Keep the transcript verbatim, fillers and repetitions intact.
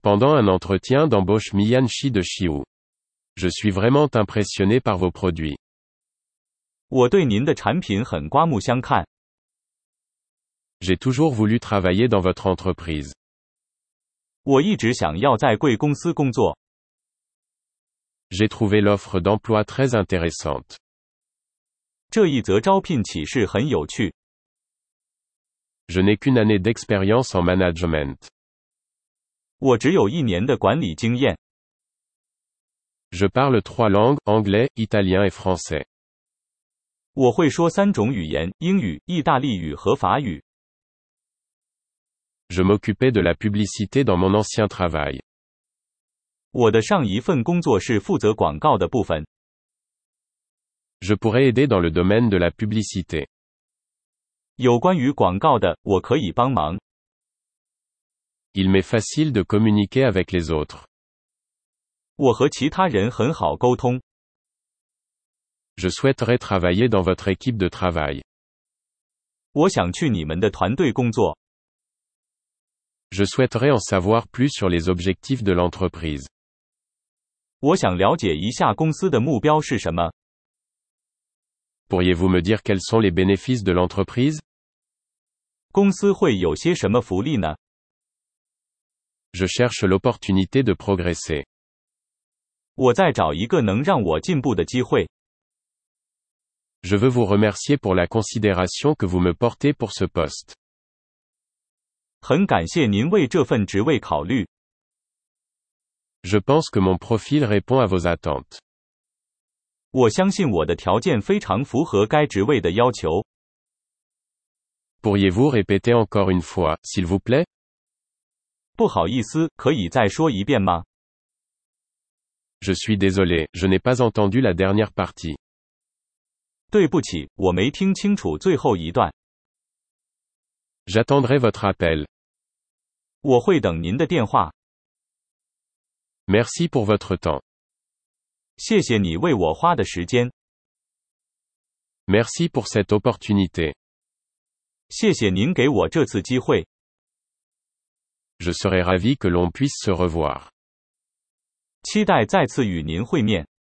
Pendant un entretien d'embauche Mianchi de Chiu. Je suis vraiment impressionné par vos produits. 我对您的产品很刮目相看。 J'ai toujours voulu travailler dans votre entreprise. 我一直想要在贵公司工作。 J'ai trouvé l'offre d'emploi très intéressante. 这一则招聘启事很有趣。 Je n'ai qu'une année d'expérience en management. 我只有一年的管理经验。 Je parle trois langues, anglais, italien et français. 我会说三种语言，英语、意大利语和法语。 Je m'occupais de la publicité dans mon ancien travail. 我的上一份工作是负责广告的部分。 Je pourrais aider dans le domaine de la publicité. 有关于广告的，我可以帮忙。 Il m'est facile de communiquer avec les autres. 我和其他人很好沟通。 Je souhaiterais travailler dans votre équipe de travail. 我想去你们的团队工作。 Je souhaiterais en savoir plus sur les objectifs de l'entreprise. 我想了解一下公司的目标是什么。 Pourriez-vous me dire quels sont les bénéfices de l'entreprise? 公司会有些什么福利呢？ Je cherche l'opportunité de progresser. 我在找一个能让我进步的机会。 Je veux vous remercier pour la considération que vous me portez pour ce poste. 很感谢您为这份职位考虑。 Je pense que mon profil répond à vos attentes. 我相信我的条件非常符合该职位的要求。 Pourriez-vous répéter encore une fois, s'il vous plaît? 不好意思，可以再说一遍吗？ Je suis désolé, je n'ai pas entendu la dernière partie. 对不起，我没听清楚最后一段。 J'attendrai votre appel. 我会等您的电话。 Merci pour votre temps. 谢谢你为我花的时间。 Merci pour cette opportunité. 谢谢您给我这次机会。 Je serais ravi que l'on puisse se revoir. 期待再次与您会面。